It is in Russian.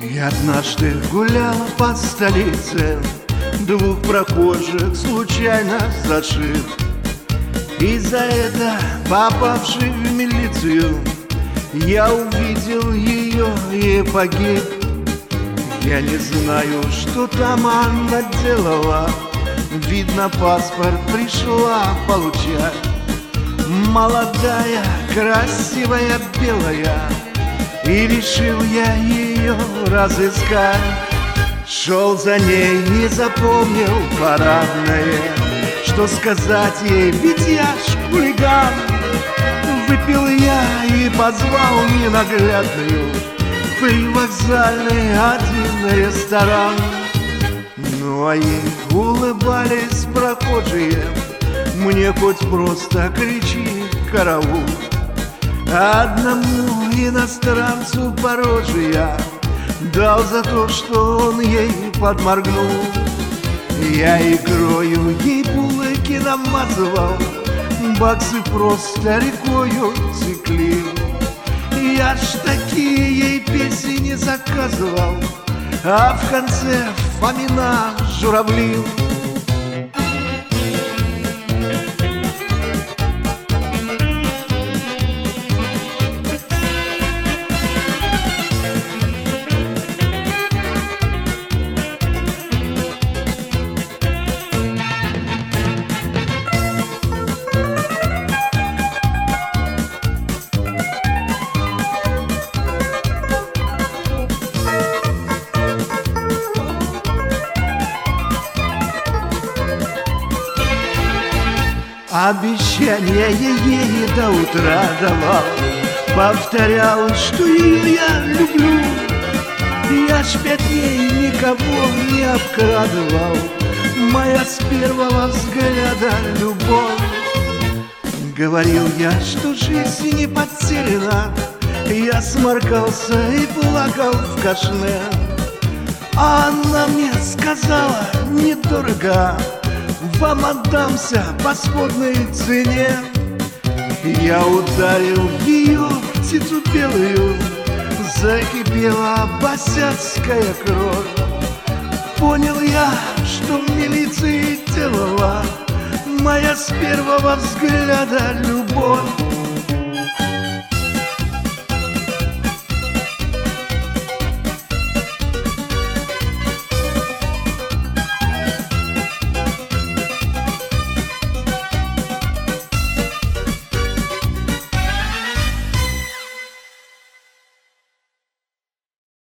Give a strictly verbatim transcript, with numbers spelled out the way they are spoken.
Я однажды гулял по столице, двух прохожих случайно зашиб. И за это, попавший в милицию, я увидел ее и погиб. Я не знаю, что там она делала, видно, паспорт пришла получать. Молодая, красивая, белая, и решил я ее разыскать. Шел за ней и запомнил парадное, что сказать ей, ведь я ж хулиган. Выпил я и позвал ненаглядную в привокзальный один ресторан. Ну а ей улыбались прохожие, мне хоть просто кричи караул. Одному иностранцу по роже я дал за то, что он ей подморгнул. Я игрою ей булыки намазывал, баксы просто рекою текли. Я ж такие ей песни не заказывал, а в конце Фомина журавлил. Обещания ей до утра давал, повторял, что ее я люблю. Я ж пять дней никого не обкрадывал, моя с первого взгляда любовь. Говорил я, что жизнь не потеряна, я сморкался и плакал в кашне. А она мне сказала, недорого, вам отдамся по сходной цене. Я ударил ее птицу белую, закипела босяцкая кровь. Понял я, что в милиции делала моя с первого взгляда любовь.